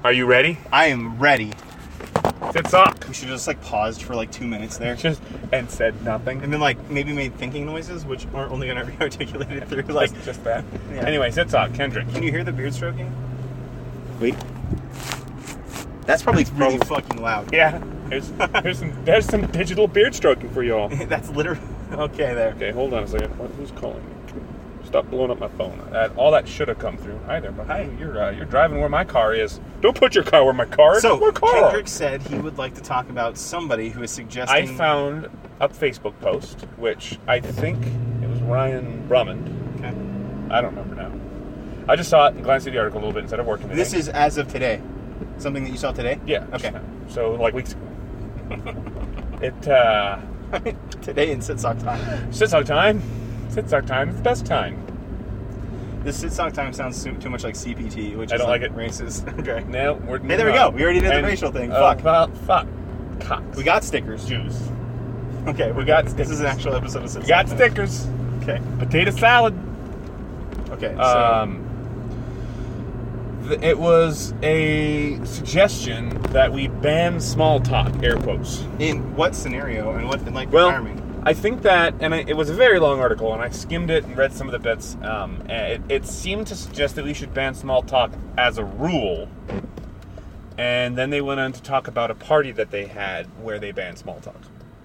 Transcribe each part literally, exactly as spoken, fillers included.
Are you ready? I am ready. Sit sock. We should have just like paused for like two minutes there. Just and said nothing. And then like maybe made thinking noises, which aren't only going to be articulated through like... Just, just that. Yeah. Anyway, sit sock. Kendrick. Can you hear the beard stroking? Wait. That's probably really fucking loud. Yeah. There's, there's, some, there's some digital beard stroking for you all. That's literally... Okay, there. Okay, hold on a second. What, who's calling me? Stop blowing up my phone. That, all that should have come through. Hi there, but Hi. You're uh, you're driving where my car is. Don't put your car where my car is. So, my car. Kendrick said he would like to talk about somebody who is suggesting... I found a Facebook post, which I think it was Ryan Drummond. Okay. I don't remember now. I just saw it and glanced at the article a little bit instead of working today. This is as of today. Something that you saw today? Yeah. Okay. So, like weeks ago. It, uh... Today in Sit Sock Time. Sit Sock Time. Sit Sock Time. It's the best time. This Sit Sock Time sounds too much like C P T, which I is don't like, like it. racist. Okay. No, we're... Hey, there we go. We already did the racial thing. Uh, Fuck. Well, fuck. Cocks. We got stickers. Jews. Okay, we got got stickers. This is an actual episode of Sit We Sock got Time. stickers. Okay. Potato salad. Okay, so... Um, th- it was a suggestion that we ban small talk, air quotes. in what scenario and what, in, like, Well, environment? I think that, and I, it was a very long article, and I skimmed it and read some of the bits. Um, and it, it seemed to suggest that we should ban small talk as a rule. And then they went on to talk about a party that they had where they banned small talk.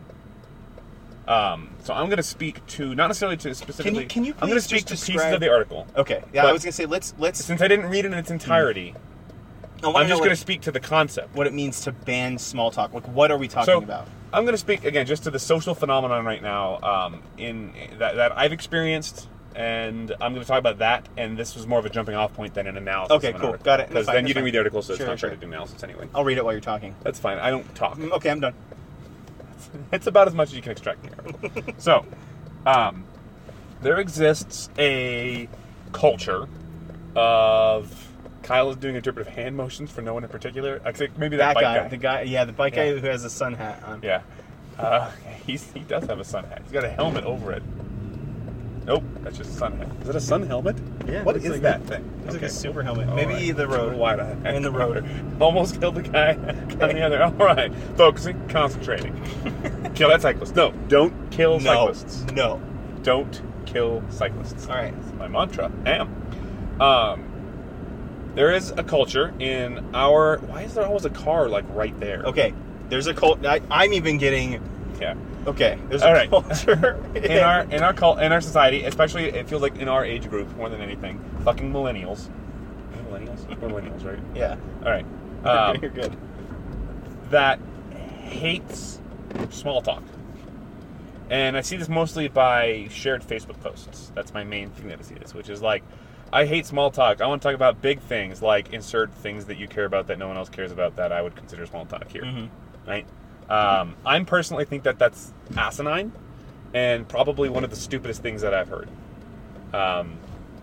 Um, so I'm going to speak to, not necessarily to specifically, can you I'm going to please speak just to pieces describe- of the article. Okay, yeah, but- I was going to say, let's... let's. Since I didn't read it in its entirety, I wanna I'm know just what- going to speak to the concept. what it means to ban small talk. Like, what are we talking So, about? I'm going to speak again just to the social phenomenon right now um, in that, that I've experienced, and I'm going to talk about that. And this was more of a jumping off point than an analysis. Okay, of an cool. article. Got it. That's Because fine, then that's you didn't fine. read the article, so Sure, it's not sure. fair to do analysis anyway. I'll read it while you're talking. That's fine. I don't talk. Mm, Okay, I'm done. It's about as much as you can extract in the article. So, um, there exists a culture of Kyle is doing interpretive hand motions for no one in particular. I think maybe that, That bike guy, guy. the guy, yeah, the bike Yeah. guy who has a sun hat on. Yeah. Uh, he's, he does have a sun hat. He's got a helmet over it. Nope, that's just a sun hat. Is it a sun helmet? Yeah, What it's is like that a- thing? It's like Okay. a super helmet. All Maybe right. the road. Why the heck? And the road. Almost killed the guy on the other. All right. Focusing, concentrating. Kill that cyclist. No, don't kill No. cyclists. No. Don't kill cyclists. All right. That's my mantra. Am. Um, there is a culture in our... Why is there always a car, like, right there? Okay. There's a cult. I, I'm even getting. Yeah. Okay. There's All a right. culture In our in our cult in our society, especially it feels like in our age group more than anything, fucking millennials. Millennials? We're millennials, right? Yeah. All right. Um, You're good. that hates small talk. And I see this mostly by shared Facebook posts. That's my main thing that I see this, which is like, I hate small talk. I want to talk about big things, like insert things that you care about that no one else cares about that I would consider small talk here. Mhm. Right? Um, I personally think that that's asinine and probably one of the stupidest things that I've heard. Um,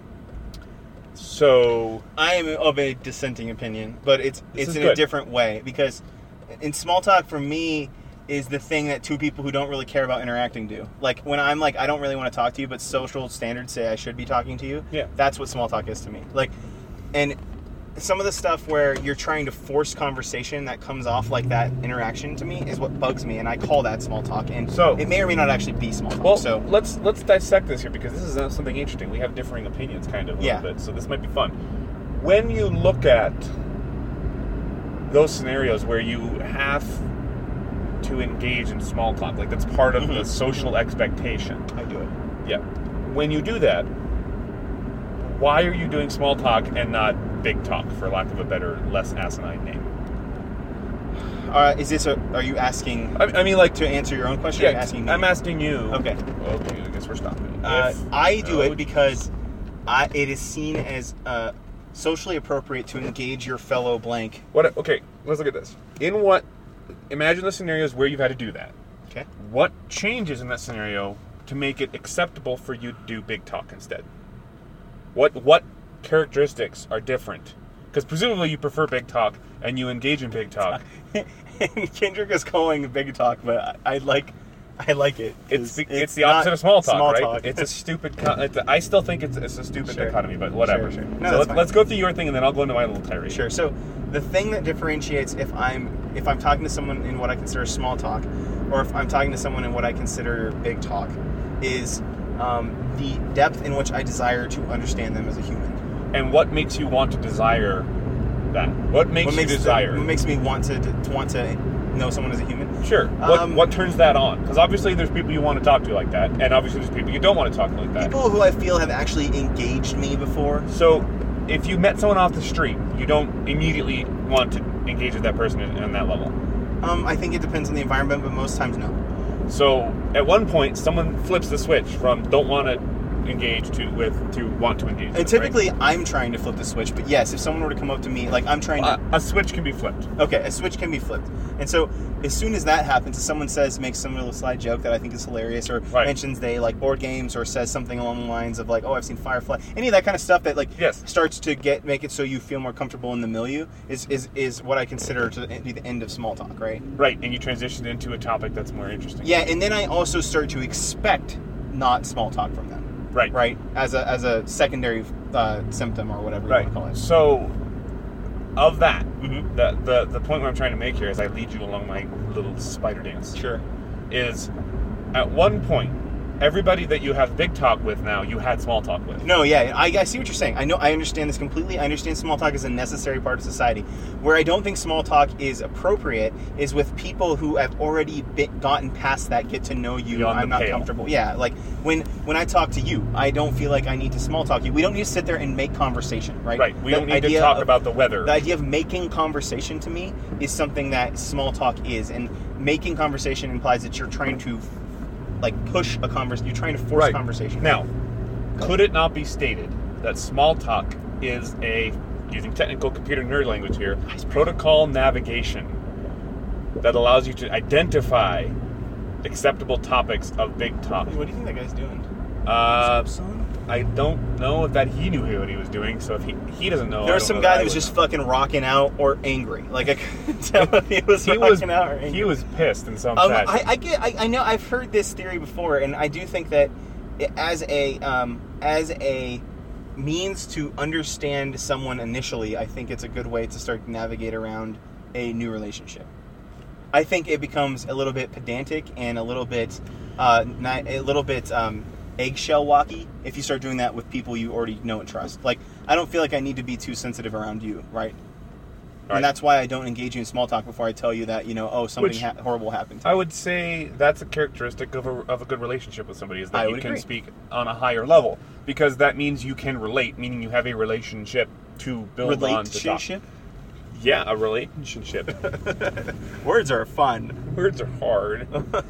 so... I am of a dissenting opinion, but it's This it's is in good. a different way because in small talk for me is the thing that two people who don't really care about interacting do. Like when I'm like I don't really want to talk to you, but social standards say I should be talking to you. Yeah. That's what small talk is to me. Like, and some of the stuff where you're trying to force conversation that comes off like that interaction to me is what bugs me, and I call that small talk. And So- it may or may not actually be small talk. Well, so let's let's dissect this here because this is uh, something interesting. We have differing opinions, kind of, a Yeah. little bit, so this might be fun. When you look at those scenarios where you have to engage in small talk, like that's part of Mhm. the social expectation. I do it. Yeah. When you do that, why are you doing small talk and not big talk, for lack of a better, less asinine name? Uh, is this a? Are you asking I, I mean, like, to answer your own question? or are you yeah, asking me? I'm asking you. Okay. Okay, I guess we're stopping. Uh, If- I do Oh, it because I, it is seen as uh, socially appropriate to engage your fellow blank. What? Okay, let's look at this. In what? Imagine the scenarios where you've had to do that. Okay. What changes in that scenario to make it acceptable for you to do big talk instead? What what characteristics are different? Because presumably you prefer big talk and you engage in big talk. Kendrick is calling big talk, but I, I like I like it. It's the, it's, it's the opposite not of small talk, small right? talk. It's a stupid. Con- it's a, I still think it's, it's a stupid Sure. dichotomy, but whatever. Sure, sure. No, so that's let's, fine. let's go through your thing, and then I'll go into my little tirade. Sure. So The thing that differentiates if I'm if I'm talking to someone in what I consider small talk, or if I'm talking to someone in what I consider big talk, is um, the depth in which I desire to understand them as a human. And what makes you want to desire that? What makes, What makes you desire? The, what makes me want to, to want to know someone as a human? Sure. What Um, what turns that on? Because obviously there's people you want to talk to like that, and obviously there's people you don't want to talk to like that. People who I feel have actually engaged me before. So, if you met someone off the street, you don't immediately want to engage with that person on that level. Um, I think it depends on the environment, but most times no. So, at one point, someone flips the switch from don't want to engage to with to want to engage. And with, typically, right? I'm trying to flip the switch, but yes, if someone were to come up to me, like I'm trying to. a, a switch can be flipped. Okay, a switch can be flipped. And so, as soon as that happens, if someone says, makes some little sly joke that I think is hilarious, or Right. mentions they like board games, or says something along the lines of like, oh, I've seen Firefly, any of that kind of stuff that like Yes. starts to get make it so you feel more comfortable in the milieu is is, is what I consider to be the end of small talk, right? Right, and you transition into a topic that's more interesting. Yeah, and then I also start to expect not small talk from them. Right. Right, as a as a secondary uh, symptom or whatever you Right. want to call it. So, of that, Mhm. the, the the point where I'm trying to make here, as I lead you along my little spider dance, Sure. is at one point, everybody that you have big talk with now, you had small talk with. No, yeah, I, I see what you're saying. I know, I understand this completely. I understand small talk is a necessary part of society. Where I don't think small talk is appropriate is with people who have already been, gotten past that, get to know you. Beyond I'm the not pale. comfortable. Yeah, like when when I talk to you, I don't feel like I need to small talk you. We don't need to sit there and make conversation, right? Right. We The don't need to idea talk of- about the weather. The idea of making conversation to me is something that small talk is, and making conversation implies that you're trying to, like, push a conversation. You're trying to force Right. conversation. Now, could it not be stated that small talk is a, using technical computer nerd language here, protocol navigation that allows you to identify acceptable topics of big talk? What do you think that guy's doing? Uh, Son? I don't know if that he knew what he was doing, so if he, he doesn't know, I There was don't some know guy I that was would just know. fucking rocking out or angry. Like, I couldn't tell if he was He rocking was, out or angry. he was pissed in some Um, fashion. I, I get. I, I know. I've heard this theory before, and I do think that it- as a um, as a means to understand someone initially, I think it's a good way to start to navigate around a new relationship. I think it becomes a little bit pedantic and a little bit, uh, not, a little bit um, eggshell walky if you start doing that with people you already know and trust. Like, I don't feel like I need to be too sensitive around you, right? Right. And that's why I don't engage you in small talk before I tell you that, you know, oh, something Which- ha- horrible happened to I me. would say that's a characteristic of a, of a good relationship with somebody, is that I you would can agree. speak on a higher level, because that means you can relate, meaning you have a relationship to build on to talk. Relationship? Yeah, a relationship. Words are fun. Words are hard.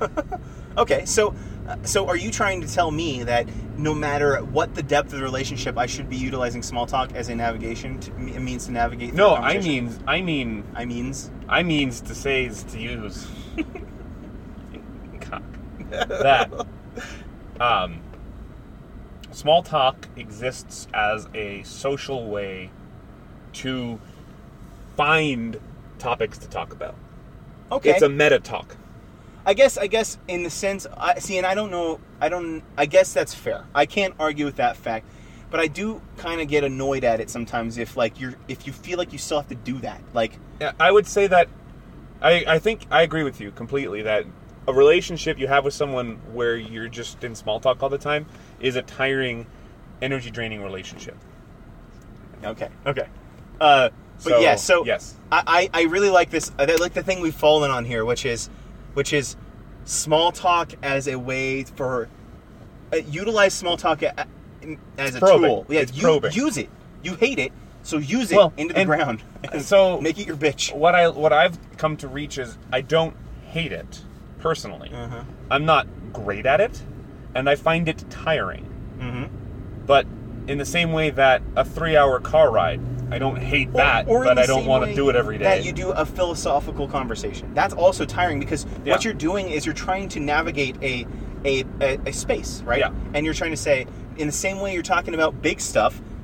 Okay, so uh, so are you trying to tell me that no matter what the depth of the relationship, I should be utilizing small talk as a navigation to, a means to navigate through No, the I conversation? mean, I mean, I means I means to say is to use cock. that um, small talk exists as a social way to find topics to talk about. okay. It's a meta talk. I guess I guess in the sense I see, and I don't know. I don't. I guess that's fair. I can't argue with that fact, but I do kind of get annoyed at it sometimes if like you're if you feel like you still have to do that. Like, Yeah, I would say that I, I think I agree with you completely that a relationship you have with someone where you're just in small talk all the time is a tiring, energy draining relationship. okay, okay. Uh, but So, yeah, so yes. I, I I really like this. I like the thing we've fallen on here, which is which is small talk as a way for uh, utilize small talk a, a, as a probing. tool. Yeah, It's you, probing. use it. You hate it, so use it Well, into the and ground. so- make it your bitch. What I what I've come to reach is I don't hate it personally. Uh-huh. I'm not great at it, and I find it tiring. Mm-hmm. But in the same way that a three-hour car ride, I don't hate that, or in but the I don't same want way to do it every day. That you do a philosophical conversation. That's also tiring because Yeah. what you're doing is you're trying to navigate a, a, a, a space, right? Yeah. And you're trying to say, in the same way you're talking about big stuff,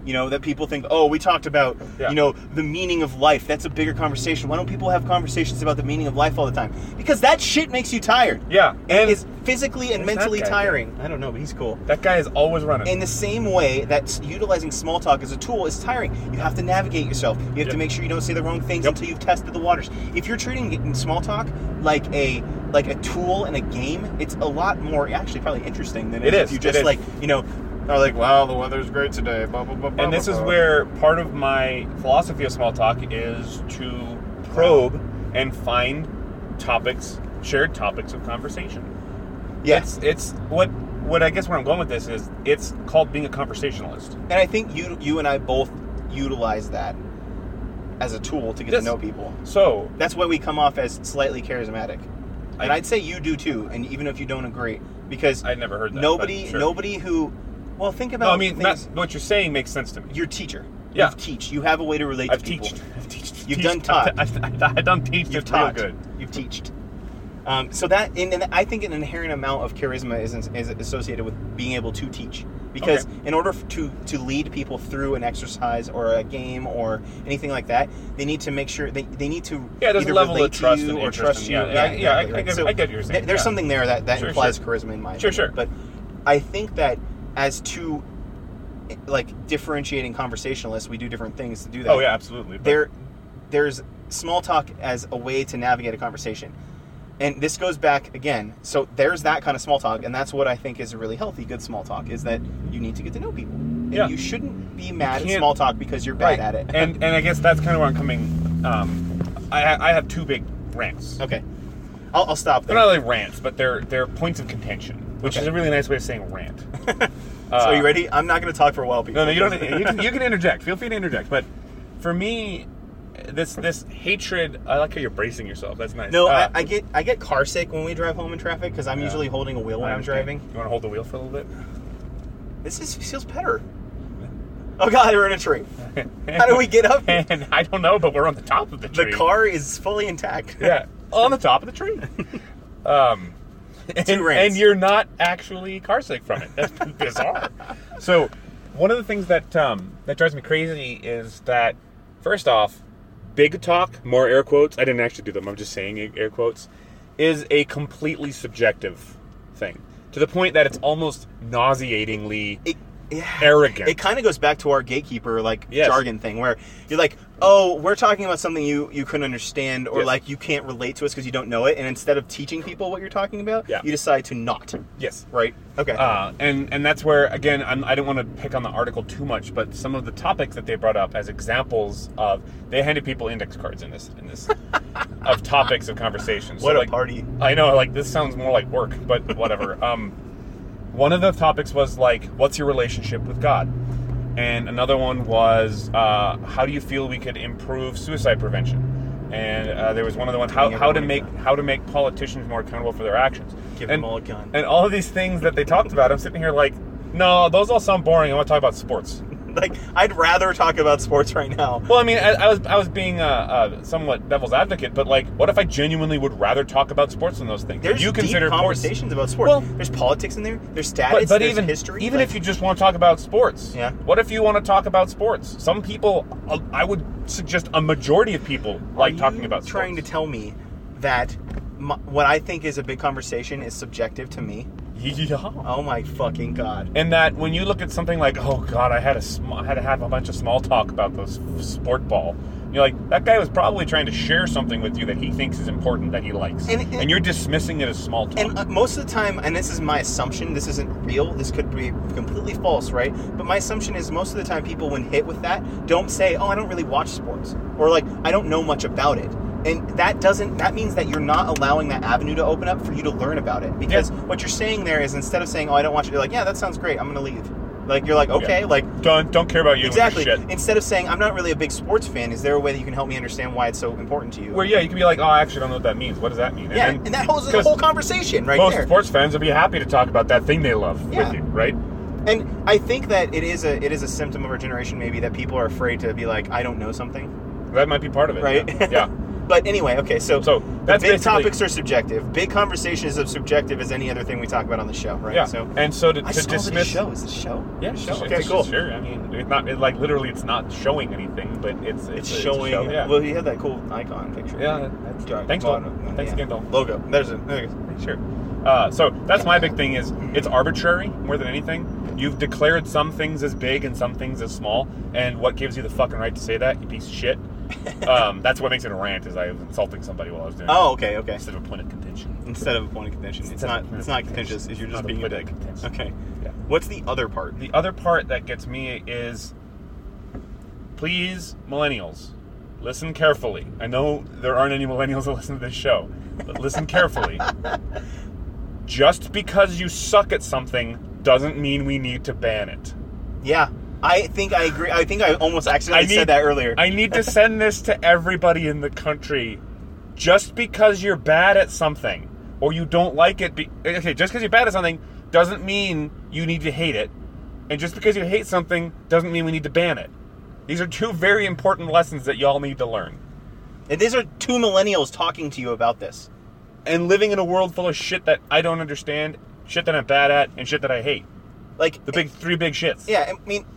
You know, that people think, oh, we talked about, Yeah. you know, the meaning of life. That's a bigger conversation. Why don't people have conversations about the meaning of life all the time? Because that shit makes you tired. Yeah, And and it's physically and Where's that mentally guy tiring. I don't know, but he's cool. that guy is always running. In the same way that utilizing small talk as a tool is tiring. You have to navigate yourself. You have Yep. to make sure you don't say the wrong things Yep. until you've tested the waters. If you're treating small talk like a like a tool in a game, it's a lot more actually probably interesting than It if is, you it just is. like, you know, are like, wow, the weather's great today. Blah, blah, blah, blah, And this blah, is blah. where part of my philosophy of small talk is to probe and find topics, shared topics of conversation. Yes. It's, it's what what I guess where I'm going with this is it's called being a conversationalist. And I think you you and I both utilize that as a tool to get Yes. to know people. So That's why we come off as slightly charismatic. And I- I'd say you do too, and even if you don't agree. Because I'd never heard that. nobody but sure. nobody who well think about No, I mean things, not, what you're saying makes sense to me. you're a teacher. Yeah. You teach. You have a way to relate I've to people. teached. I've teached. You've teached. done taught. I've, I've, I've done teach. You've It's real taught. good. You've teached. Um, so that, and, and I think an inherent amount of charisma is, is associated with being able to teach. Because Okay. in order f- to to lead people through an exercise or a game or anything like that, they need to make sure they, they need to Yeah, there's a either level of relate trust to you and or interest trust and- you. yeah, yeah, yeah, exactly, I- I right. get- So I get what you're saying, th- there's yeah. something there that, that Sure, implies sure. charisma in my Sure, opinion. sure. But I think that as two like differentiating conversationalists, we do different things to do that. Oh yeah, absolutely. But- There, there's small talk as a way to navigate a conversation. And this goes back again. So there's that kind of small talk, and that's what I think is a really healthy, good small talk, is that you need to get to know people. And Yeah. you shouldn't be mad at can't- small talk because you're bad at it. and and I guess that's kind of where I'm coming. Um, I ha- I have two big rants. okay. I'll, I'll stop They're there. not really rants, but they're they're points of contention, which Okay. is a really nice way of saying rant. So are you ready? I'm not going to talk for a while, people. No, no, you don't. You can, you can interject. Feel free to interject. But for me, this this hatred. I like how you're bracing yourself. That's nice. No, Uh, I, I get I get car sick when we drive home in traffic because I'm Yeah. usually holding a wheel when I I'm understand. driving. You want to hold the wheel for a little bit? This is feels better. Oh God, we're in a tree. How do we get up here? And I don't know, but we're on the top of the The tree. car is fully intact. Yeah, on the top of the tree. Um, and, Two rants. and you're not actually car sick from it. That's bizarre. So, one of the things that um, that drives me crazy is that, first off, big talk, more air quotes. I didn't actually do them. I'm just saying air quotes. Is a completely subjective thing to the point that it's almost nauseatingly It, yeah. arrogant. It kind of goes back to our gatekeeper like Yes. jargon thing, where you're like, "Oh, we're talking about something you you couldn't understand, or Yes. like you can't relate to us because you don't know it." And instead of teaching people what you're talking about, Yeah. you decide to not. yes. Right? Okay. Uh, and and that's where again I'm, I don't want to pick on the article too much, but some of the topics that they brought up as examples of they handed people index cards in this in this of topics of conversation. So what a like, party! I know, like this sounds more like work, but whatever. um, one of the topics was like, what's your relationship with God? And another one was, uh, how do you feel we could improve suicide prevention? And uh, there was one other one, how, Giving how to everyone a make gun. how to make politicians more accountable for their actions. Give and, them all a gun. And all of these things that they talked about, I'm sitting here like, no, those all sound boring. I want to talk about sports. Like, I'd rather talk about sports right now. Well, I mean, I, I was I was being uh, uh, somewhat devil's advocate, but like, what if I genuinely would rather talk about sports than those things? There's you deep consider sports, conversations about sports. Well- there's politics in there. There's status. but, but there's even history. even like, if you just want to talk about sports, Yeah. What if you want to talk about sports? Some people, uh, I would suggest a majority of people like Are talking you about trying sports. to tell me that my, what I think is a big conversation is subjective to me. Yeah. Oh my fucking God. And that when you look at something like, oh God, I had a sm- I had to have a bunch of small talk about this sport ball. You're like, that guy was probably trying to share something with you that he thinks is important that he likes, And- and, and- you're dismissing it as small talk. And uh, most of the time, and this is my assumption, this isn't real, this could be completely false, right? But my assumption is most of the time people, when hit with that, don't say, oh, I don't really watch sports. Or like, I don't know much about it. And that doesn't, that means that you're not allowing that avenue to open up for you to learn about it. Because Yeah. what you're saying there is instead of saying, oh, I don't watch it, you're like, yeah, that sounds great, I'm going to leave. Like, you're like, okay, Yeah. like, don't don't care about you exactly. and your shit. Instead of saying, I'm not really a big sports fan, is there a way that you can help me understand why it's so important to you? Where yeah, you can be like, oh, I actually don't know what that means. What does that mean? yeah, then- and that holds the 'cause whole conversation right most there. sports fans would be happy to talk about that thing they love Yeah. with you, right? And I think that it is a it is a symptom of our generation maybe that people are afraid to be like, I don't know something, That might be part of it, right? Yeah. yeah. But anyway, okay, so, So, the that's big basically- topics are subjective. Big conversation is as subjective as any other thing we talk about on the show, right? Yeah. So And so to, I to just called it a dismiss show. Is this a show? Yeah, show. it's Okay, just- cool. Sure. I mean, it's not it, like literally, it's not showing anything, but it's It's it's, showing. It's a show, yeah. Well, you had that cool icon picture. Yeah, that's Right. Thanks, Well, Dalton. Thanks yeah. again, Dalton. Logo. There's a. There it is. Sure. Uh, so that's my big thing is it's arbitrary more than anything. You've declared some things as big and some things as small, and what gives you the fucking right to say that, you piece of shit? um, that's what makes it a rant, is I was insulting somebody while I was doing it. Oh, okay, okay. Instead of a point of contention. Instead of a point of contention, it's Instead not. of a point It's of not contention. contentious. You're It's just not a being a point of dick. contention. Okay. Yeah. What's the other part? The other part that gets me is, please, millennials, listen carefully. I know there aren't any millennials that listen to this show, but listen carefully. Just because you suck at something doesn't mean we need to ban it. Yeah, I think I agree. I think I almost accidentally I need- said that earlier. I need to send this to everybody in the country. Just because you're bad at something, or you don't like it, be, okay, just because you're bad at something doesn't mean you need to hate it. And just because you hate something doesn't mean we need to ban it. These are two very important lessons that y'all need to learn. and these are two millennials talking to you about this. And living in a world full of shit that I don't understand, shit that I'm bad at, and shit that I hate. Like The big three big shits. Yeah, I mean,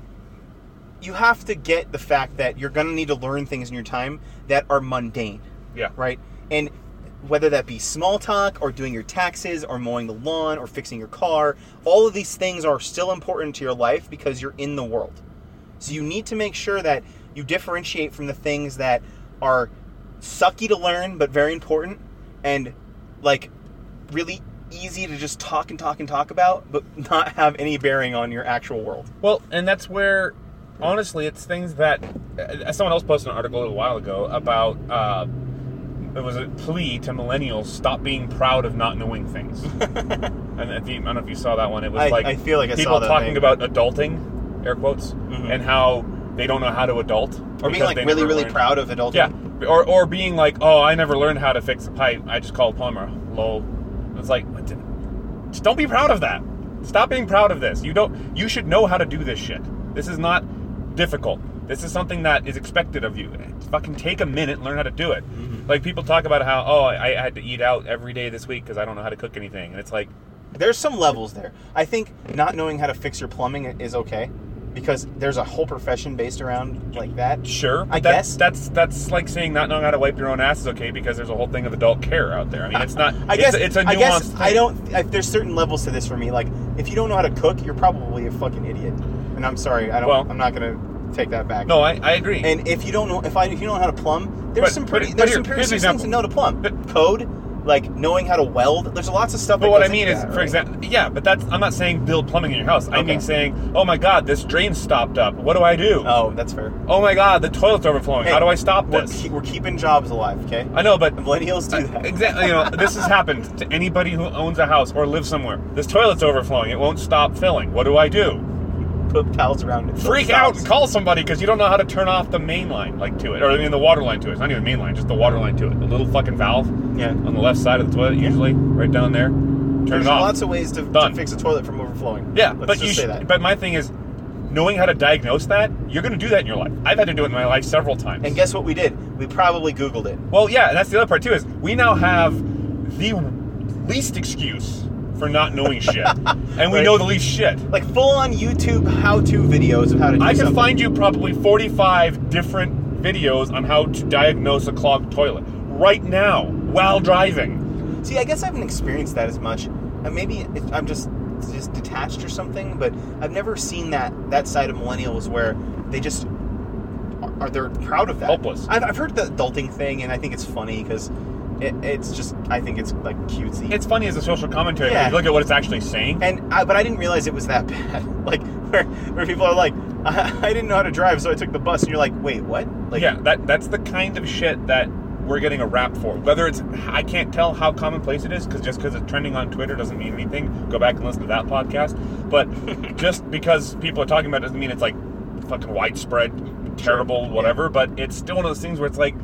you have to get the fact that you're going to need to learn things in your time that are mundane, Yeah. right? And whether that be small talk or doing your taxes or mowing the lawn or fixing your car, all of these things are still important to your life because you're in the world. So you need to make sure that you differentiate from the things that are sucky to learn but very important and like really easy to just talk and talk and talk about but not have any bearing on your actual world. Well, and that's where, honestly, it's things that uh, someone else posted an article a little while ago about. Uh, it was a plea to millennials: stop being proud of not knowing things. And if you, I don't know if you saw that one. It was I- like I feel like I people saw that talking thing. about adulting, air quotes, Mhm. and how they don't know how to adult, Or being because like they really, never really learned- proud of adulting. Yeah, or or being like, oh, I never learned how to fix a pipe. I just called a plumber. Lol. It's like, what the- just don't be proud of that. Stop being proud of this. You don't. You should know how to do this shit. This is not difficult. This is something that is expected of you. Fucking take a minute and learn how to do it. Mm-hmm. Like people talk about how, oh, I, I had to eat out every day this week because I don't know how to cook anything, and it's like, There's some levels there. I think not knowing how to fix your plumbing is okay because there's a whole profession based around like that. sure. I that- guess. that's that's like saying not knowing how to wipe your own ass is okay because there's a whole thing of adult care out there. I mean, it's not. I it's, guess it's a nuanced I guess thing. I don't. I, there's certain levels to this for me. Like if you don't know how to cook, you're probably a fucking idiot. And I'm sorry. I don't. Well- I'm not gonna take that back. No, I, I agree. And if you don't know, if I if you don't know how to plumb, there's But- some but- pretty but there's here- some pretty here's an serious things to know to plumb. But- Code, like knowing how to weld. There's lots of stuff. But that what I goes mean into is, that, for right? example, yeah, but that's, I'm not saying build plumbing in your house. I Okay. mean saying, oh my god, this drain stopped up. What do I do? Oh, that's fair. Oh my god, the toilet's overflowing. Hey, How do I stop We're, this? keep, we're keeping jobs alive, okay? I know, but Millennials do that. exactly, you know, this has happened to anybody who owns a house or lives somewhere. This toilet's overflowing. It won't stop filling. What do I do? Put towels around it. so it Freak out stops. and call somebody because you don't know how to turn off the main line, like to it, or I mean the water line to it. It's not even main line, just the water line to it. The little fucking valve Yeah. on the left side of the toilet, usually, right down there. Turn There's it off. lots of ways to, to Done. fix a toilet from overflowing. Yeah, Let's but just you say should, that. but my thing is, knowing how to diagnose that, you're going to do that in your life. I've had to do it in my life several times. And guess what we did? We probably Googled it. well, yeah, and that's the other part too. Is we now have the least excuse for not knowing shit, and we Right. know the least shit. Like full-on YouTube how-to videos of how to do I can something. find you probably forty-five different videos on how to diagnose a clogged toilet right now while driving. See, I guess I haven't experienced that as much. Uh, maybe it, I'm just just detached or something, but I've never seen that that side of millennials where they just are, are they're proud of that. Hopeless. I've, I've heard the adulting thing, and I think it's funny because it, it's just I think it's like cutesy. It's funny as a social commentary. Yeah. If you look at what it's actually saying. And I, but I didn't realize it was that bad. Like where where people are like, I, I didn't know how to drive, so I took the bus, and you're like, wait, what? Like, yeah, that that's the kind of shit that we're getting a rap for. Whether it's, I can't tell how commonplace it is, because just because it's trending on Twitter doesn't mean anything. Go back and listen to that podcast. But just because people are talking about it doesn't mean it's like fucking widespread, terrible, whatever. But it's still one of those things where it's like,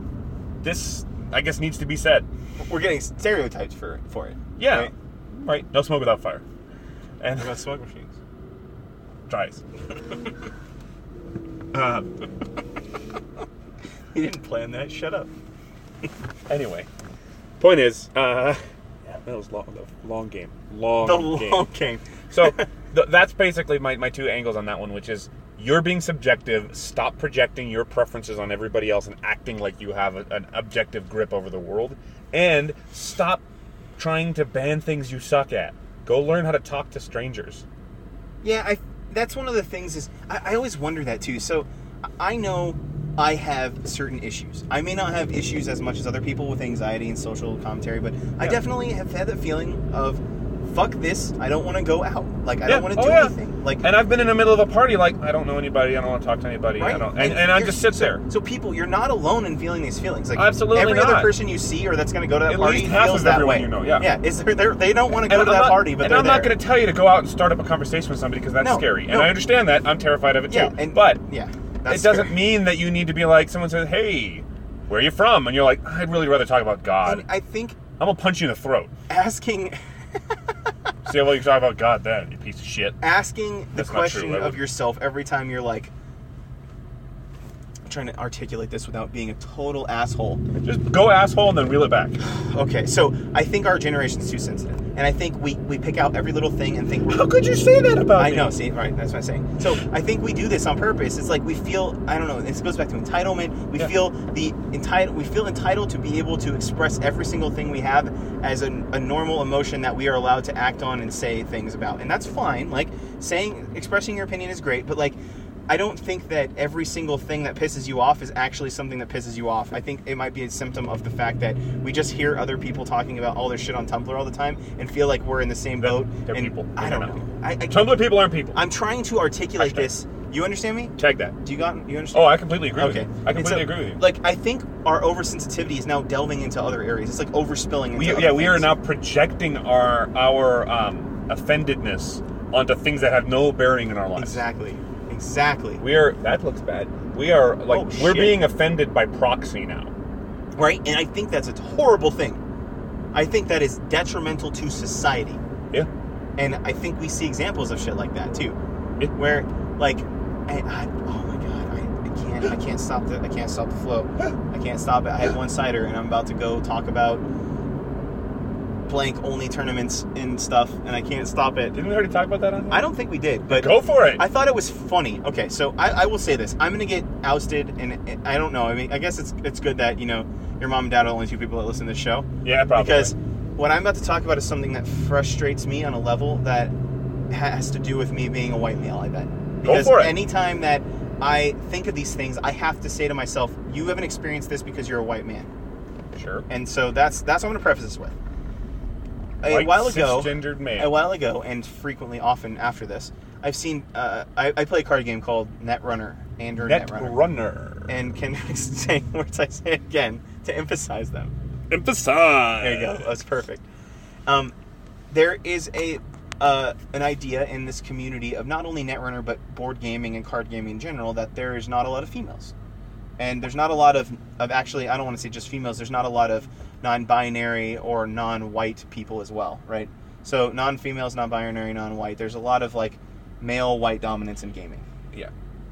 this, I guess, needs to be said. we're getting stereotypes for for it. Yeah, right? right. No smoke without fire. And What about smoke machines? tries. um, You didn't plan that. Shut up. Anyway, point is, uh, yeah, that was long, the long game. Long The game. long game. So th- that's basically my, my two angles on that one, which is you're being subjective. Stop projecting your preferences on everybody else and acting like you have a, an objective grip over the world. And stop trying to ban things you suck at. Go learn how to talk to strangers. Yeah, I. That's one of the things is I, I always wonder that too. So I know I have certain issues. I may not have issues as much as other people with anxiety and social commentary, but I Yeah. definitely have had that feeling of fuck this. I don't want to go out. Like I Yeah. don't want to Oh, do yeah. anything. Like And I've been in the middle of a party, like, I don't know anybody, I don't want to talk to anybody, I right? don't, and, and I you're- just sit so- there. So people, you're not alone in feeling these feelings. Like Absolutely every not. other person you see or that's going to go to that At party least half feels of that everyone way. you know, yeah. Yeah, is there, they're- they don't want to go And to I'm that not, party, but and they're I'm not there. going to tell you to go out and start up a conversation with somebody because that's No, scary. And no. I understand that. I'm terrified of it too. Yeah, and but yeah, it that's doesn't scary. mean that you need to be like, someone says, hey, where are you from? And you're like, I'd really rather talk about God. And I think I'm going to punch you in the throat. asking See, well, you talk about God then, you piece of shit. asking the That's not true, question I of would- yourself every time you're like I'm trying to articulate this without being a total asshole. Just go asshole and then reel it back. Okay, so I think our generation's too sensitive, and I think we we pick out every little thing and think we're How could you say that about I me? know, see, right, that's what I'm saying. So I think we do this on purpose. It's like we feel, I don't know, this goes back to entitlement. We Yeah. feel the entitled, we feel entitled to be able to express every single thing we have as a, a normal emotion that we are allowed to act on and say things about. And that's fine. Like saying, expressing your opinion is great, but like, I don't think that every single thing that pisses you off is actually something that pisses you off. I think it might be a symptom of the fact that we just hear other people talking about all their shit on Tumblr all the time and feel like we're in the same They're- boat. they're and people. I They're don't not know. people. I, I can't- Tumblr people aren't people. I'm trying to articulate Hashtag. this. You understand me? Tag that. Do you got? You understand? Oh, I completely agree okay. with you. I And completely so, agree with you. Like, I think our oversensitivity is now delving into other areas. It's like overspilling into We, other yeah, we are things. now projecting our our um, offendedness onto things that have no bearing in our lives. Exactly. Exactly. We are. That looks bad. We are like Oh, we're shit. being offended by proxy now. Right? And I think that's a horrible thing. I think that is detrimental to society. Yeah. And I think we see examples of shit like that too. Yeah. Where, like, I, I, oh my god, I, I can't, I can't stop the, I can't stop the flow. I can't stop it. I had one cider, and I'm about to go talk about blank only tournaments and stuff, and I can't stop it. Didn't we already talk about that on here? I don't think we did, but Go for it. I thought it was funny. Okay, so I, I will say this: I'm gonna get ousted, and I don't know. I mean, I guess it's it's good that you know your mom and dad are the only two people that listen to this show. yeah, probably. Because what I'm about to talk about is something that frustrates me on a level that has to do with me being a white male, I bet. Go Because for it. anytime that I think of these things, I have to say to myself, you haven't experienced this because you're a white man. sure. And so that's that's what I'm going to preface this with. A White, while ago, cisgendered a male. while ago, and frequently often after this, I've seen, uh, I, I play a card game called Netrunner, Andrew Net Netrunner. runner. And can say words I say again to emphasize them. Emphasize. There you go. That's perfect. Um, there is a uh, an idea in this community of not only Netrunner but board gaming and card gaming in general that there is not a lot of females, and there's not a lot of of actually I don't want to say just females. There's not a lot of non-binary or non-white people as well, right? So non-females, non-binary, non-white. There's a lot of like male white dominance in gaming. Yeah.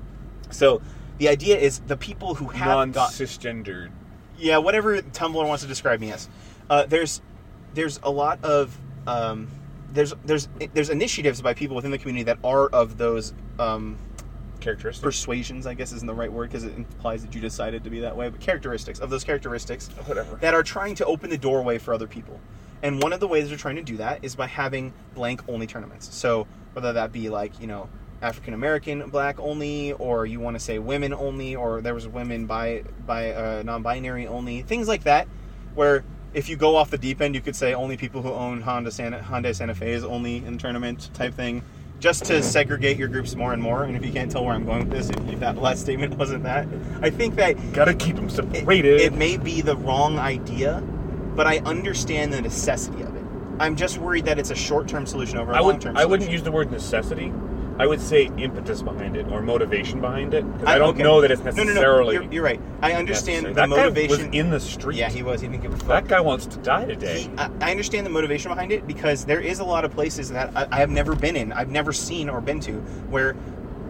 So the idea is the people who have got Non-cisgendered. yeah, whatever Tumblr wants to describe me as. Uh, there's there's a lot of um, there's there's there's initiatives by people within the community that are of those um, Characteristics. persuasions, I guess isn't the right word because it implies that you decided to be that way, but characteristics of those characteristics Whatever. that are trying to open the doorway for other people. And one of the ways they're trying to do that is by having blank only tournaments. So whether that be like, you know, African American black only, or you want to say women only, or there was women by by uh, non-binary only, things like that, where if you go off the deep end, you could say only people who own Honda Santa, Hyundai Santa Fe is only in tournament type thing, just to segregate your groups more and more. And if you can't tell where I'm going with this, if, if that last statement wasn't that, I think that Gotta keep them it, separated. it may be the wrong idea, but I understand the necessity of it. I'm just worried that it's a short-term solution over a I would. long-term I solution. wouldn't use the word necessity. I would say impetus behind it or motivation behind it. 'Cause I, I- don't okay. know that it's No, no, necessarily. no. You're, you're right. I understand necessary. the that motivation. guy was in the street. Yeah, he was. He didn't give a fuck. That guy wants to die today. He, I, I understand the motivation behind it because there is a lot of places that I, I have never been in, I've never seen or been to, where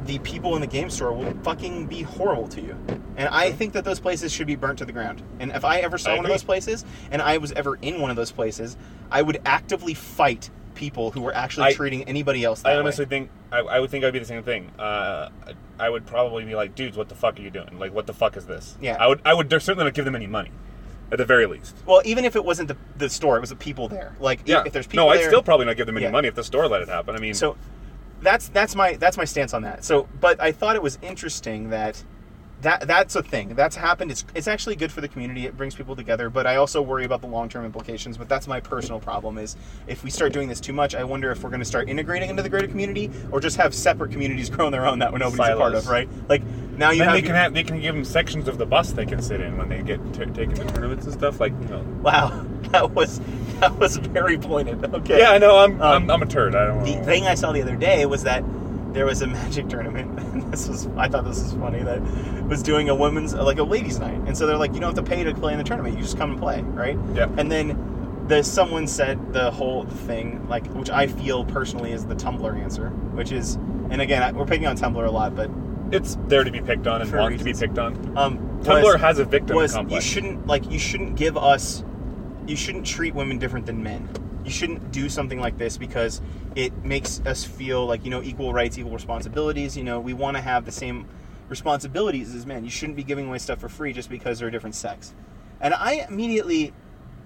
the people in the game store will fucking be horrible to you. And I think that those places should be burnt to the ground. And if I ever saw I one of agree. those places, and I was ever in one of those places, I would actively fight people who were actually I- treating anybody else that I honestly way. think I, I would think I'd be the same thing. Uh, I would probably be like, dudes, what the fuck are you doing? Like, what the fuck is this? Yeah. I would. I would certainly not give them any money, at the very least. Well, even if it wasn't the, the store, it was the people there. Like, if- Yeah. if there's people no, I'd there... still probably not give them any Yeah. money if the store let it happen. I mean, So that's that's my that's my stance on that. So, but I thought it was interesting that that that's a thing that's happened. It's it's actually good for the community. It brings people together. But I also worry about the long term implications. But that's my personal problem. Is if we start doing this too much, I wonder if we're going to start integrating into the greater community, or just have separate communities grow on their own that nobody's a part Silos. of. Right? Like now you then have they can have they can give them sections of the bus they can sit in when they get t- taken to tournaments and stuff. Like, you know. wow, that was that was very pointed. Okay. Yeah, I know. I'm Um, I'm, I'm a turd. I don't know. The thing I saw the other day was that there was a Magic tournament, and this was I thought this was funny, that was doing a women's like a ladies' night, and so they're like, you don't have to pay to play in the tournament, you just come and play, right? Yeah. And then the someone said the whole thing, like, which I feel personally is the Tumblr answer, which is, and again I, we're picking on Tumblr a lot, but It's there to be picked on and For wants to be reasons. picked on. um, Tumblr was, has a victim was complex. you shouldn't like you shouldn't give us you shouldn't treat women different than men. You shouldn't do something like this because it makes us feel like, you know, equal rights, equal responsibilities. You know, we want to have the same responsibilities as men. You shouldn't be giving away stuff for free just because they're a different sex. And I immediately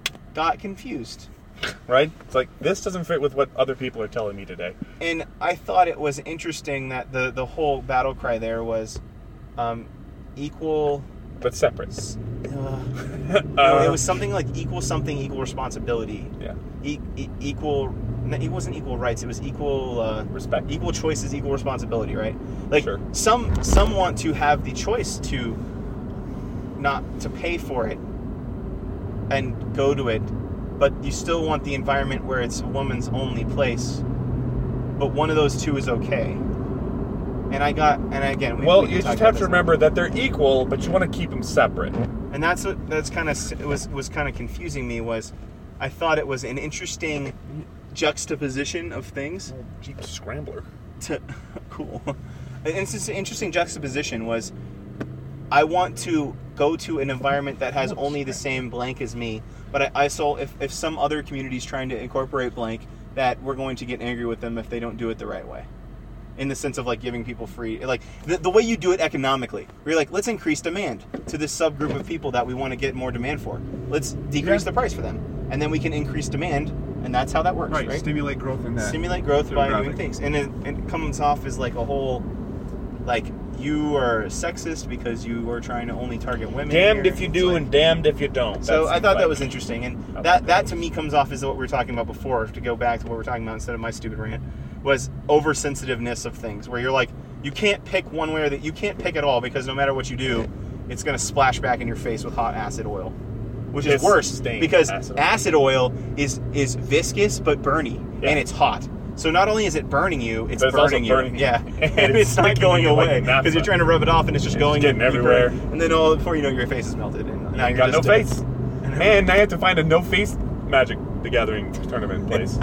got confused. Right? It's like, this doesn't fit with what other people are telling me today. And I thought it was interesting that the, the whole battle cry there was um, equal... But separate. Uh, uh, no, it was something like equal something, equal responsibility. Yeah. E- e- equal... no, it wasn't equal rights. It was equal... Uh, Respect. Equal choices, equal responsibility, right? Like, Sure. some some want to have the choice to not to pay for it and go to it, but you still want the environment where it's a woman's only place. But one of those two is okay. And I got, and again, we, Well, we can you talk just about have to this. remember that they're equal, but you want to keep them separate. And that's what that's kind of it was was kind of confusing me. Was I thought it was an interesting juxtaposition of things. Jeep Scrambler. To cool. It's just an interesting juxtaposition was I want to go to an environment that has only the same blank as me, but I, I saw if, if some other community is trying to incorporate blank, that we're going to get angry with them if they don't do it the right way. In the sense of like giving people free, like the, the way you do it economically, where you're like, let's increase demand to this subgroup of people that we want to get more demand for. Let's decrease Yeah. the price for them, and then we can increase demand, and that's how that works, right? Stimulate growth in that. Stimulate growth by demographic. doing things, and it, it comes off as like a whole, like you are sexist because you are trying to only target women. Damned here. if you It's do like- and damned if you don't. so That's I thought like- that was interesting, and I like that that. that to me comes off as what we were talking about before. To go back to what we were talking about instead of my stupid rant, was oversensitiveness of things, where you're like, you can't pick one way or that you can't pick at all because no matter what you do, it's going to splash back in your face with hot acid oil, which is Piss worse stained because acid acid oil. oil, is is viscous but burny, Yeah. and it's hot. So not only is it burning you, it's, But it's also burning you. burning you. Yeah, And and it's it's not sticking going you like away naphtha. because you're trying to rub it off, and it's just It's going getting deeper. everywhere. And then all before you know, your face is melted, and now You you're got no just face. And then- And now you have to find a no face Magic the Gathering tournament place.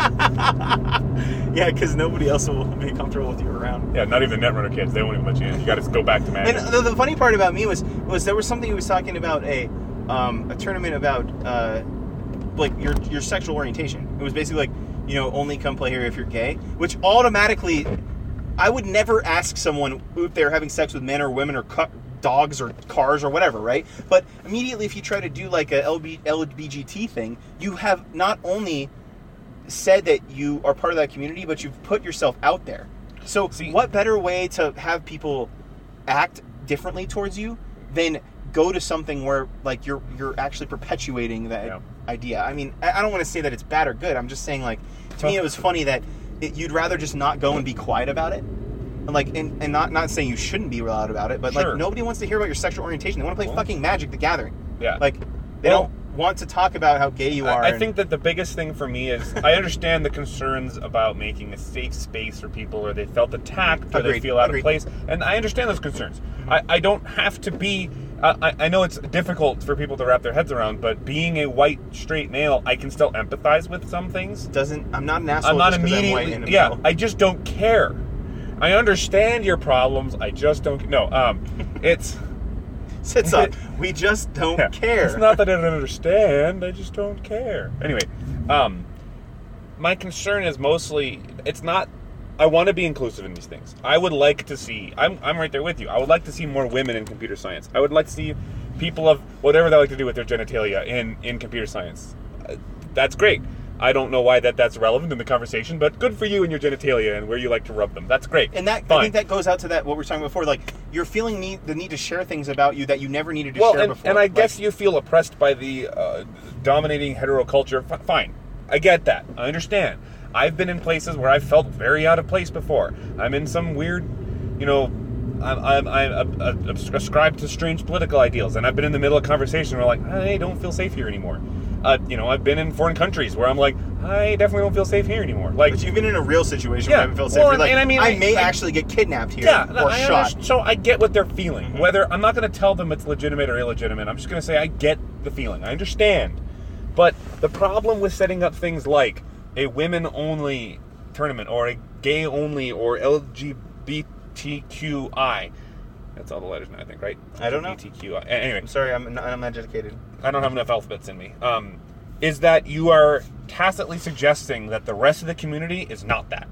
Yeah, because nobody else will be comfortable with you around. Yeah, not even the Netrunner kids. They won't even let you in. You got to go back to Magic. And the, the funny part about me was was there was something he was talking about a um, a tournament about uh, like your your sexual orientation. It was basically like, you know, only come play here if you're gay, which automatically I would never ask someone if they're having sex with men or women or cu- dogs or cars or whatever, right? But immediately if you try to do like a L B, L B G T thing, you have not only said that you are part of that community, but you've put yourself out there. So See- what better way to have people act differently towards you than go to something where like you're you're actually perpetuating that Yeah. idea. I mean, I I don't want to say that it's bad or good. I'm just saying, like, to me it was funny that it, you'd rather just not go and be quiet about it. And like, and, and not not saying you shouldn't be loud about it, but Sure. like nobody wants to hear about your sexual orientation. They want to play Well- fucking Magic the Gathering. Yeah. Like, they Well- don't want to talk about how gay you are. I, I and- think that the biggest thing for me is I understand the concerns about making a safe space for people where they felt attacked or they Agreed, feel out agreed. of place, and I understand those concerns. I, I don't have to be. I, I know it's difficult for people to wrap their heads around, but being a white straight male, I can still empathize with some things. doesn't. I'm not an asshole. I'm not just 'cause I'm white immediately. and a Yeah, male. I just don't care. I understand your problems. I just don't. No, um, it's. Sits up. We just don't Yeah. care. It's not that I don't understand. I just don't care. Anyway, um, my concern is mostly it's not. I want to be inclusive in these things. I would like to see. I'm I'm right there with you. I would like to see more women in computer science. I would like to see people of whatever they like to do with their genitalia in in computer science. Uh, that's great. I don't know why that that's relevant in the conversation, but good for you and your genitalia and where you like to rub them. That's great. And that Fine. I think that goes out to that what we were talking about before. Like you're feeling need, the need to share things about you that you never needed to well, share and, before. and I Like, guess you feel oppressed by the uh, dominating hetero culture. F- fine, I get that. I understand. I've been in places where I've felt very out of place before. I'm in some weird, you know, I'm, I'm, I'm a, a, ascribed to strange political ideals, and I've been in the middle of a conversation where I'm like, I don't feel safe here anymore. Uh, you know, I've been in foreign countries where I'm like, I definitely don't feel safe here anymore. Like, but you've been in a real situation Yeah. where you haven't felt safe. Well, You're like, and I mean, I, I- may I- actually get kidnapped here yeah, or I shot. understand. So I get what they're feeling. Mhm. Whether I'm not going to tell them it's legitimate or illegitimate. I'm just going to say I get the feeling. I understand. But the problem with setting up things like a women-only tournament or a gay-only or L G B T Q I. That's all the letters now, I think, right? I don't know. L G B T Q I. Anyway, I'm sorry, I'm not, I'm not educated. I don't have enough alphabets in me. Um, is that you are tacitly suggesting that the rest of the community is not that.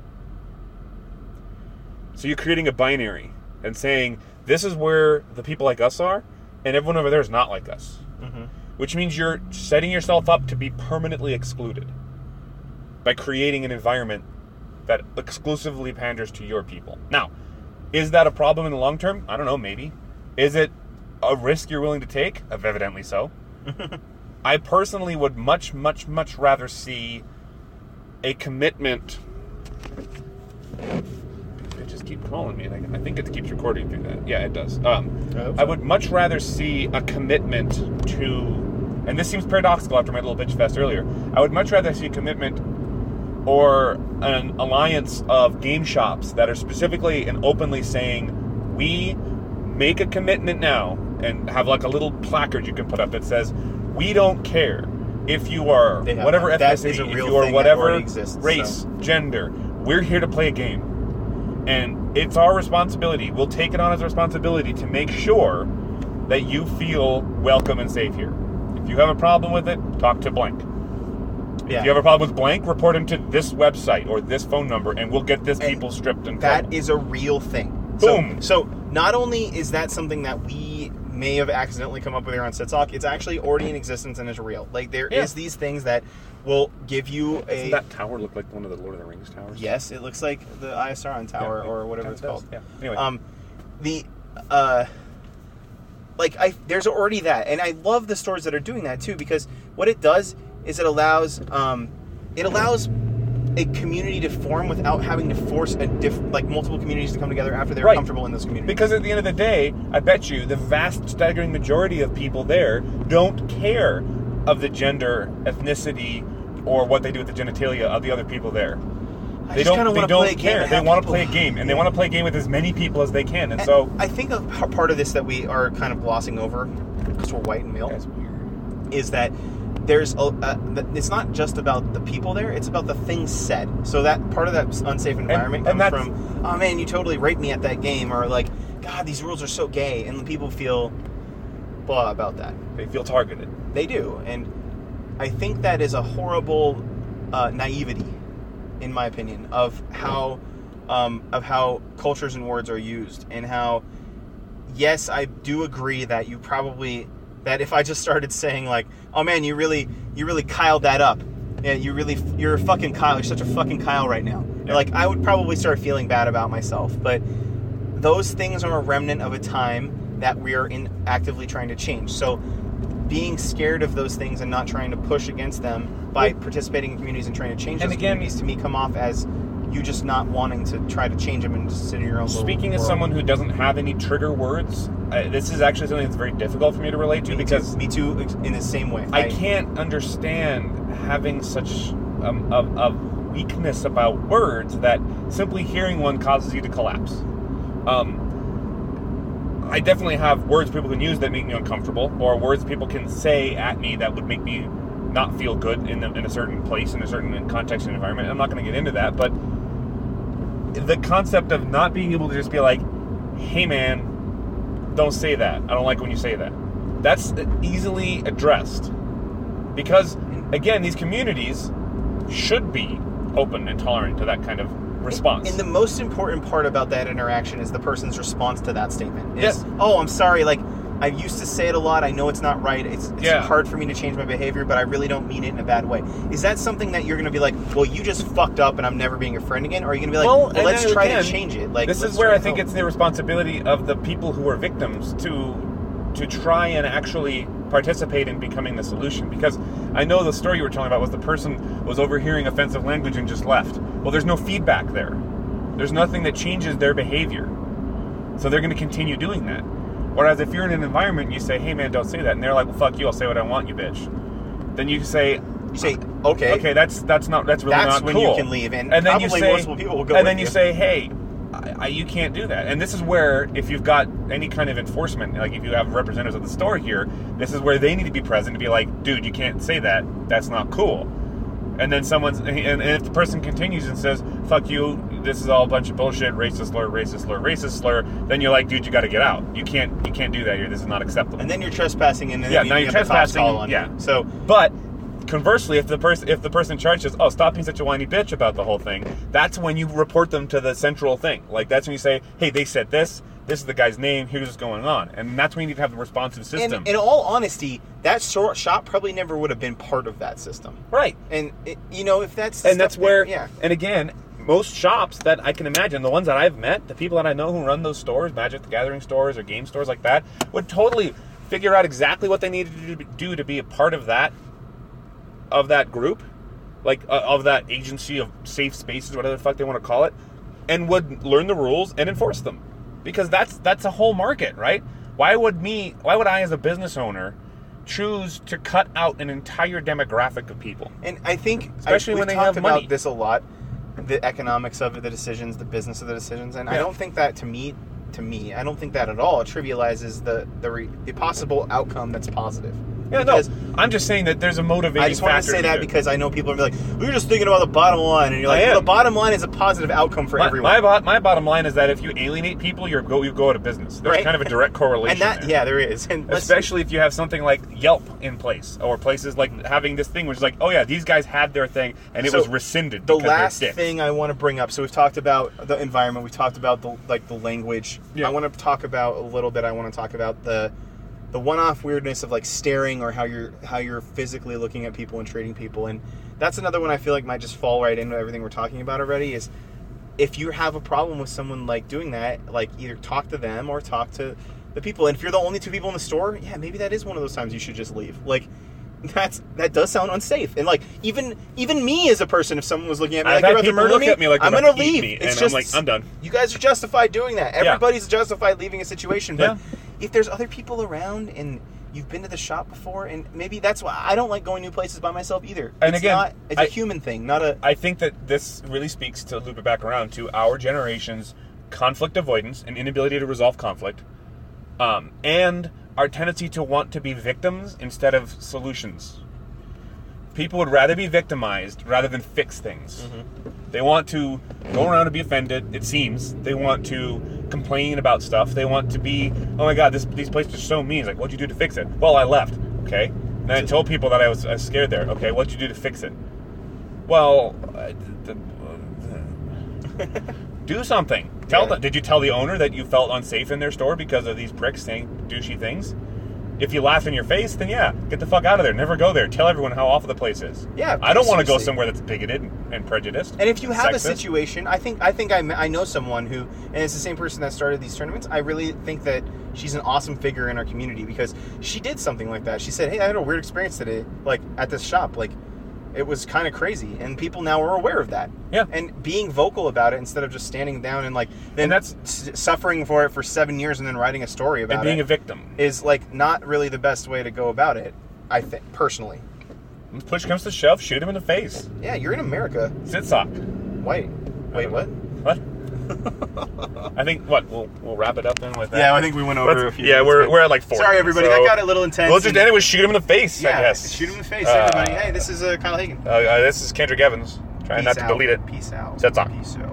So you're creating a binary and saying, this is where the people like us are, and everyone over there is not like us. Mm-hmm. Which means you're setting yourself up to be permanently excluded by creating an environment that exclusively panders to your people. Now, is that a problem in the long term? I don't know, maybe. Is it a risk you're willing to take? Evidently so. I personally would much, much, much rather see a commitment. It just keeps calling me, and I, I think it keeps recording through that. Yeah, it does. Um, I hope I so. would much rather see a commitment to, and this seems paradoxical after my little bitch fest earlier. I would much rather see a commitment or an alliance of game shops that are specifically and openly saying, we make a commitment now, and have like a little placard you can put up that says, we don't care if you are They have whatever that. That ethnicity, is a if real you are thing that whatever already exists, race, so. gender, we're here to play a game. And it's our responsibility. We'll take it on as a responsibility to make sure that you feel welcome and safe here. If you have a problem with it, talk to blank. Yeah. If you have a problem with blank, report him to this website or this phone number, and we'll get this And people stripped and That trouble. is a real thing. Boom. So, so not only is that something that we may have accidentally come up with here on Sit Talk, it's actually already in existence and is real. Like there Yeah. is these things that will give you a. Doesn't that tower look like one of the Lord of the Rings towers? Yes, it looks like the I S R on tower Yeah, or whatever it it's does, called. yeah. Anyway. Um, the uh, like I there's already that, and I love the stores that are doing that too, because what it does is it allows um, it allows a community to form without having to force a diff like multiple communities to come together after they're Right. comfortable in those communities. Because at the end of the day, I bet you the vast, staggering majority of people there don't care of the gender, ethnicity, or what they do with the genitalia of the other people there. I They just don't. kinda They wanna don't play a game care. and They have want to people- play a game, and they Yeah. want to play a game with as many people as they can. And And so, I think a p- part of this that we are kind of glossing over because we're white and male that's weird. is that there's a, uh, th- it's not just about the people there, it's about the things said. So that part of that unsafe environment and comes that's- from, oh man, you totally raped me at that game, or like, God, these rules are so gay, and people feel blah about that. They feel targeted. They do, and I think that is a horrible uh, naivety, in my opinion, of how um, of how cultures and words are used, and how, yes, I do agree that you probably that if I just started saying like, oh man, you really you really Kyled that up, yeah, you really you're a fucking Kyle, you're such a fucking Kyle right now. Yeah. Like I would probably start feeling bad about myself, but those things are a remnant of a time that we are in actively trying to change. So being scared of those things and not trying to push against them by participating in communities and trying to change And those again- communities to me come off as you just not wanting to try to change them and just sit in your own little Speaking as world. someone who doesn't have any trigger words, uh, this is actually something that's very difficult for me to relate to me because too, me too in the same way. I can't understand having such um, a, a weakness about words that simply hearing one causes you to collapse. Um, I definitely have words people can use that make me uncomfortable, or words people can say at me that would make me not feel good in, a, in a certain place, in a certain context and environment. I'm not going to get into that, but the concept of not being able to just be like, hey man, don't say that. I don't like when you say that. That's easily addressed. Because, again, these communities should be open and tolerant to that kind of response. And the most important part about that interaction is the person's response to that statement. Is, Yes. oh, I'm sorry, like, I used to say it a lot. I know it's not right. It's, it's Yeah. hard for me to change my behavior, but I really don't mean it in a bad way. Is that something that you're going to be like, well, you just fucked up and I'm never being your friend again? Or are you going to be like, Well, well, and let's then try again, to change it? Like, this let's is where try I to think help. it's the responsibility of the people who are victims to to try and actually participate in becoming the solution. Because I know the story you were telling about was the person was overhearing offensive language and just left. Well, there's no feedback there. There's nothing that changes their behavior. So they're going to continue doing that. Whereas if you're in an environment and you say, hey man, don't say that, and they're like, well, fuck you, I'll say what I want, you bitch. Then you say, You say, okay, okay, that's that's not that's really that's not when cool. you can leave. And, And then probably you say, multiple people will go and with then you say, hey, I, I, you can't do that. And this is where, if you've got any kind of enforcement, like if you have representatives of the store here, this is where they need to be present to be like, dude, you can't say that. That's not cool. And then someone's, and, and if the person continues and says, fuck you, this is all a bunch of bullshit, racist slur, racist slur, racist slur, then you're like, dude, you got to get out. You can't, you can't do that here. This is not acceptable. And then you're trespassing, and then Yeah, you now get you're the cops trespassing, call on yeah. you. So, But conversely, if the person if the person charged says, "Oh, stop being such a whiny bitch about the whole thing," that's when you report them to the central thing. Like that's when you say, "Hey, they said this. This is the guy's name. Here's what's going on," and that's when you need to have the responsive system. and in all honesty, that short shop probably never would have been part of that system. Right. And it, you know, if that's the And that's stuff where, that- yeah. and again, most shops that I can imagine, the ones that I've met, the people that I know who run those stores, Magic the Gathering stores or game stores like that, would totally figure out exactly what they needed to do to be a part of that, of that group, like uh, of that agency of safe spaces, whatever the fuck they want to call it, and would learn the rules and enforce them, because that's that's a whole market, right? Why would me? Why would I, as a business owner, choose to cut out an entire demographic of people? And I think, Especially I, when we've they talked have about money. this a lot, the economics of the decisions, the business of the decisions, and I Yeah. don't think that to me, to me, I don't think that at all trivializes the the, re, the possible outcome that's positive. Yeah, Because no. I'm just saying that there's a motivating I just want to factor say that it. because I know people are gonna be like, we're just thinking about the bottom line, and you're I like, am. well, the bottom line is a positive outcome for my, everyone. my, bo- my bottom line is that if you alienate people, you're go you go out of business. There's Right. kind of a direct correlation and that, there. yeah, there is. And let's- Especially if you have something like Yelp in place, or places like having this thing which is like, oh yeah, these guys had their thing and it So, was rescinded. the because they're last dicks. thing I want to bring up, so we've talked about the environment, we've talked about the like the language. Yeah. I want to talk about a little bit. I want to talk about the the one-off weirdness of like staring, or how you're how you're physically looking at people and treating people. And that's another one I feel like might just fall right into everything we're talking about already. Is if you have a problem with someone like doing that, like either talk to them or talk to the people. And if you're the only two people in the store, yeah, maybe that is one of those times you should just leave. Like. That's that does sound unsafe, and like even even me as a person, if someone was looking at me I've like had you're about to people murder look me, at me like I'm they're gonna about to eat leave. me, It's and I'm just like, I'm done. You guys are justified doing that. Yeah. Everybody's justified leaving a situation, but Yeah. if there's other people around and you've been to the shop before, and maybe that's why I don't like going new places by myself either. And it's again, not, it's a I- human thing, not a. I think that this really speaks to loop it back around to our generation's conflict avoidance and inability to resolve conflict, um, and our tendency to want to be victims instead of solutions. People would rather be victimized rather than fix things. Mm-hmm. They want to go around and be offended, it seems. They want to complain about stuff. They want to be, oh my god, this, these places are so mean. It's like, what'd you do to fix it? Well, I left. Okay. And I told people that I was, I was scared there. Okay, what'd you do to fix it? Well, I, the, uh, do something. Tell Yeah. them. Did you tell the owner that you felt unsafe in their store because of these pricks saying douchey things? If you laugh in your face, then yeah, get the fuck out of there. Never go there. Tell everyone how awful the place is. Yeah, I don't want to go seriously. somewhere that's bigoted and prejudiced. And if you have sexist. a situation, I think I think I, I know someone who, and it's the same person that started these tournaments. I really think that she's an awesome figure in our community because she did something like that. She said, "Hey, I had a weird experience today, like at this shop. Like, it was kind of crazy, and people now are aware of that. Yeah. And being vocal about it instead of just standing down and like then And that's- s- suffering for it for seven years and then writing a story about and being it a victim. is like not really the best way to go about it. I think personally. When push comes to shove, shoot him in the face. Yeah, you're in America. Sit sock. Wait, wait, what? What? I think what we'll we'll wrap it up then with that. Yeah, I think we went over Let's- a few. Yeah, minutes, we're but- we're at like four. Sorry, everybody. So That got a little intense. We'll just and- end it with shoot him in the face. yeah, I guess. shoot him in the face, Uh, everybody. Hey, this is uh, Kyle Hagen. Uh, uh, this is Kendrick Evans. Trying not Peace to out. delete it. Peace out. That's all. Peace out.